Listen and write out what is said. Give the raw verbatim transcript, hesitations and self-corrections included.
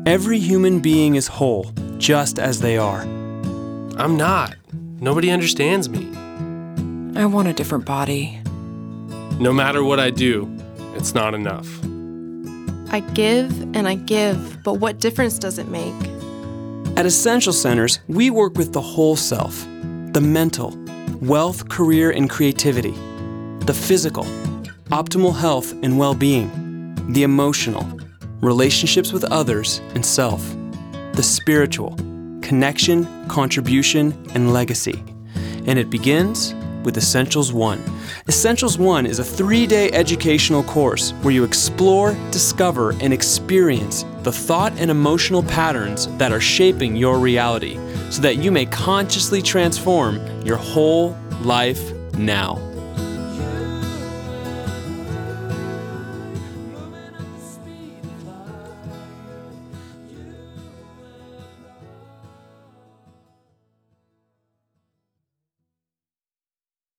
Every human being is whole, just as they are. I'm not. Nobody understands me. I want a different body. No matter what I do, it's not enough. I give and I give, but what difference does it make? At Essential Centers, we work with the whole self, the mental, wealth, career, and creativity, the physical, optimal health and well-being, the emotional, relationships with others and self, the spiritual, connection, contribution, and legacy. And it begins with Essentials One. Essentials One is a three-day educational course where you explore, discover, and experience the thought and emotional patterns that are shaping your reality so that you may consciously transform your whole life now.